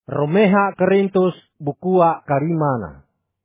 Romeha Kerintus bukua karimana.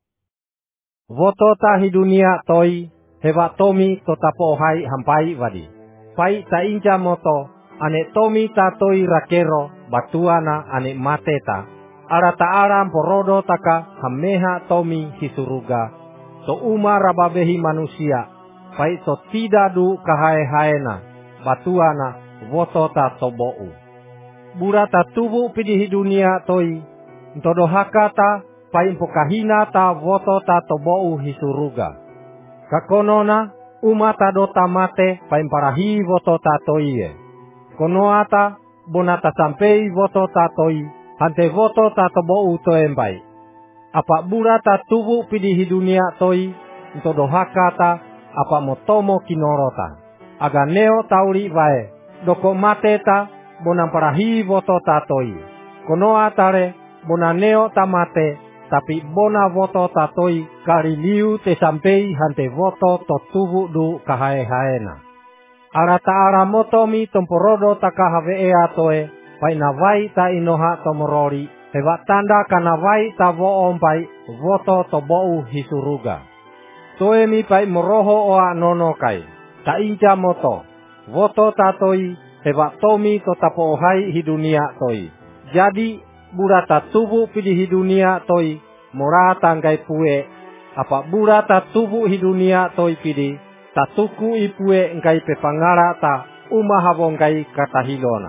Voto tahi dunia toi hewa tomi totapo hai hampai wadi. Pai ta inja moto ane tomi ta toi rakero batuana ane mateta. Ara taara porodo taka hameha tomi hisuruga. To uma rababehi manusia. Pai to tidadu kahae-haena batuana voto ta tobou. Burata tubu pidihi dunia toi ntodohaka ta pain pokahina ta voto ta tobou hisuruga. Kakonona umata dota mate pain parahi voto ta toie. Konoata bonata sampei voto ta toi hante voto ta tobou toembai. Apa burata tubu pidihi dunia toi ntodohaka ta apa motomo kinorota. Aga neo tauri vae doko mate ta bonang parahi voto tatoi. Konoa tare bonaneo tamate tapi bona voto tatoi kariliu te sampei hante voto to tubu du kahae-haena. Ara taara motomi tomporodo takahave atoe pai nawai ta inoha tomorori hewa tanda kanawai ta voompai voto to bou hisuruga. Toemi pai moroho oa nono kai ta inja moto voto tatoi hewa tomi totapo hai hidunia toi. Jadi burata tubu pidi hidunia toi morata ngai pue. Apa burata tubu hidunia toi pidi tatuku ipue ngai pepangara ta umahabo ngai katahilona.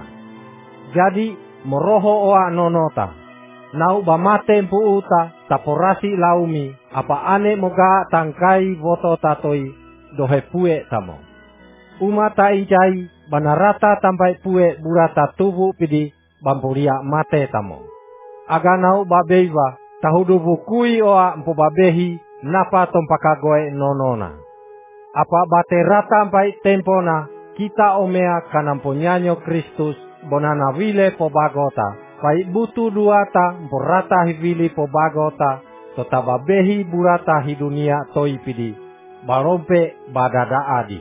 Jadi moroho oa nonota. Nau bamate mpu uta taporasi laumi apa ane moga tangkai voto tatoi dohe pue tamo. Umata injai banarata tampai pue burata tubu pidi bampuria mate tamo. Aganau babeiwa tahudu bukui oa mpo babehi napa tompakagoe nonona. Apa bate rata tampai tempona kita omea kanamponyanyo Kristus bonana wile po bagota. Pai butu duata mporata hivili po bagota tota babehi burata hidunia toi pidi barompe badada adi.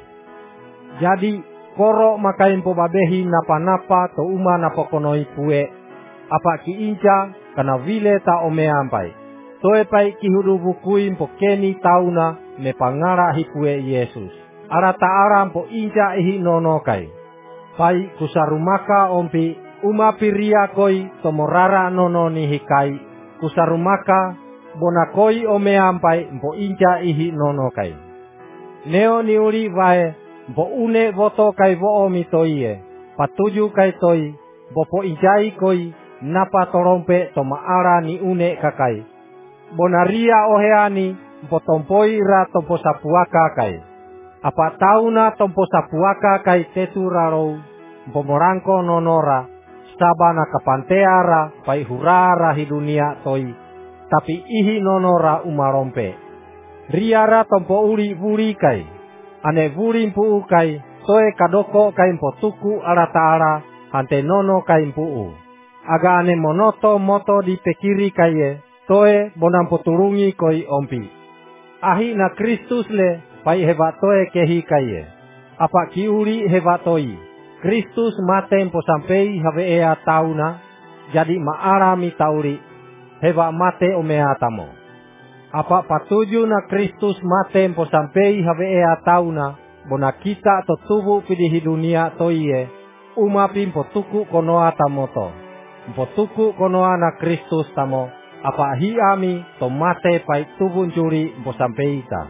Jadi koro makain po babehi napa-napa to uma napokonoi pue. Apa ki inca kana vile ta omeampai. Toe pai kihudu bukui mpo keni tauna me pangara hipue Yesus. Ara taara mpo inca ihi nonokai. Pai kusarumaka ompi uma piria koi tomorara nononi hikai. Kusarumaka bonakoi omeampai mpo inca ihi nonokai. Neo niuri vae bo une voto kai vo omitoie, patuju kai toi, bo po injai koi, napa torompe tomaara ni une kakai. Bonaria oheani, bo tompoi ra tompo sapuaka kai. Apa tauna tompo sapuaka kai tetu rarou, bo morangko nonora, sabana kapanteara, pai hurara hidunia toi, tapi ihi nonora umarompe. Riara tompo uri vuri kai. Ane vuri mpu kai, toe kadoko kai mpotuku ala taara, hante nono kai mpu. Aga ane monoto moto di pekiri kaye, toe bonam poturungi koi ompi. Ahi na Kristus le, pai heba toe kehi kaye. Apa kiuri heba toi, Kristus mate mpo sampei have ea tauna, jadi maara mi tauri, heba mate omea tamo. Apa patuju na Kristus mate mpo sampei have ea tauna, bona kita to tubu pidihi dunia toie, umapi mpo tuku konoa tamoto. Mpo tuku konoa na Kristus tamo, apa hiami to mate pai tubun curi mpo sampei ta.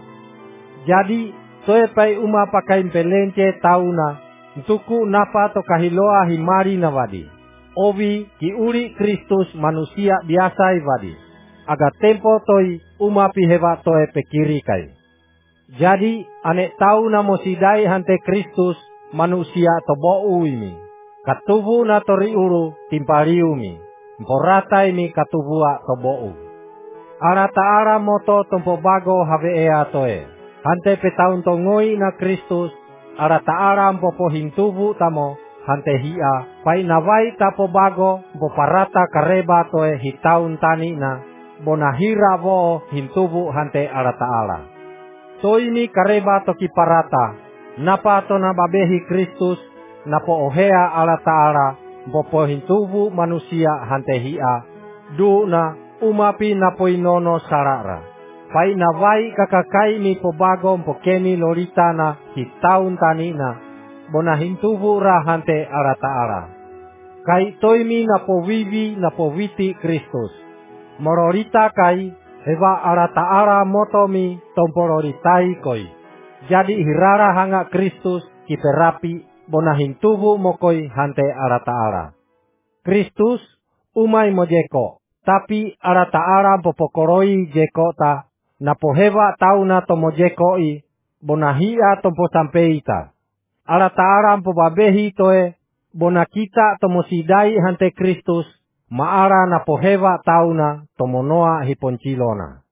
Jadi, toe pai uma pakai pelence tauna, ntuku napa to kahiloa himari na wadi. Ovi ki uri Kristus manusia biasa wadi. Aga tempo toi umapi heba toe pekiri kai. Jadi ane tau na mosidai hante Kristus manusia tobou ini. Katubu na tori uru timpariumi. Mporata ini katubua tobou. Ara taara moto tompo bago have ea toe. Hante petaun tongoi na Kristus. Ara taara mpopo hintubu tamo. Hante hia. Pai nawai tapo bago mpo parata kareba toe hitaun tani na. Bonahira vo hintubu hante ala taala. Toini kareba toki parata, napa to na babehi Kristus, napo ohea ala taala, bopo hintubu manusia hante hia, du na umapi napoinono sarara. Pai na vai kakakai mi pobago mpokeni loritana hitaun tanina, bona hintubu rahante arataara. Kai toimi napovivi napoviti Kristus. Mororita kai heva arataara motomi tompororitai koi. Jadi hirara hanga Kristus kiperapi bona hintubu mokoi hante arataara. Kristus umai mojeko, tapi arataara popokoroi jeko ta napoheva tauna tomojekoi bona hia tompo sampeita. Arataara pobabehi toe bona kita tomosidai hante Kristus maara napoheva tauna tomonoa hiponcilona.